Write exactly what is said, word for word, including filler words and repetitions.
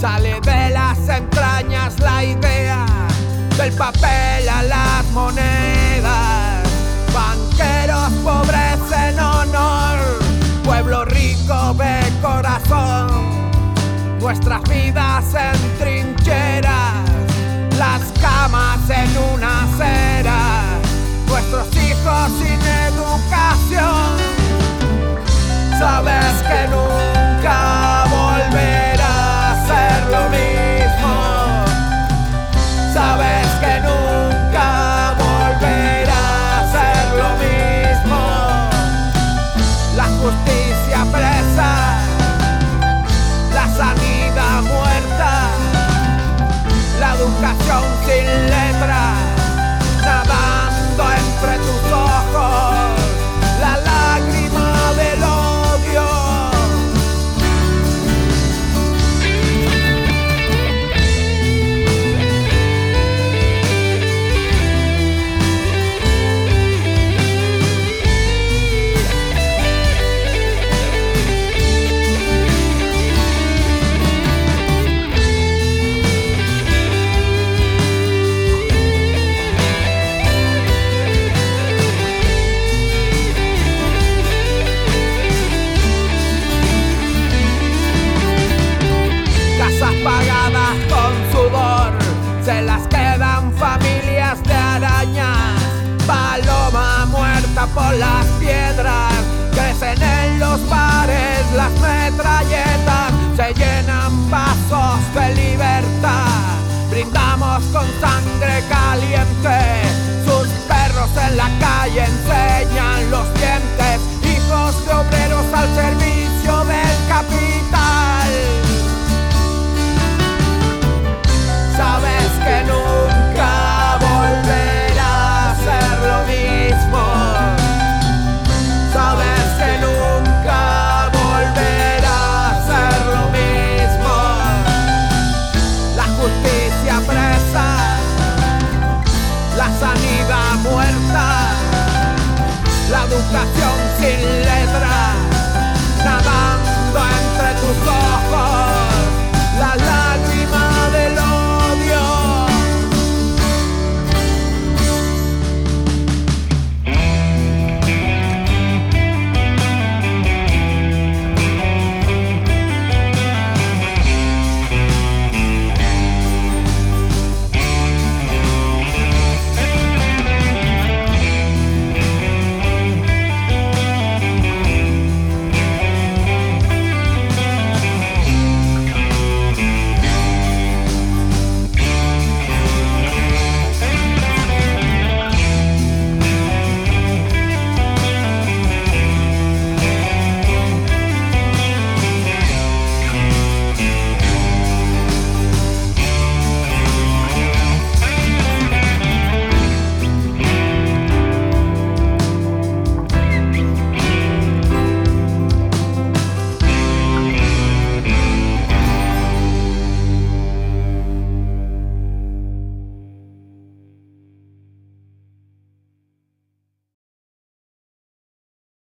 Sale de las entrañas la idea del papel a las monedas. Banqueros pobres en honor, pueblo rico de corazón. Nuestras vidas en trincheras, las camas en una acera, nuestros hijos sin educación. Sabes que nunca volverá a ser lo mismo. Sabes que nunca volverá a ser lo mismo. La justicia presa, la sanidad muerta, la educación sin letra, nadando entre tus ojos, la lágrima del odio. Pagadas con sudor, se las quedan familias de arañas. Paloma muerta por las piedras, crecen en los bares las metralletas. Se llenan vasos de libertad, brindamos con sangre caliente. Sus perros en la calle enseñan los dientes, hijos de obreros al servicio del capital. Sabes que nunca volverá a ser lo mismo. Sabes que nunca volverá a ser lo mismo. La justicia presa, la sanidad muerta, la educación sin ley.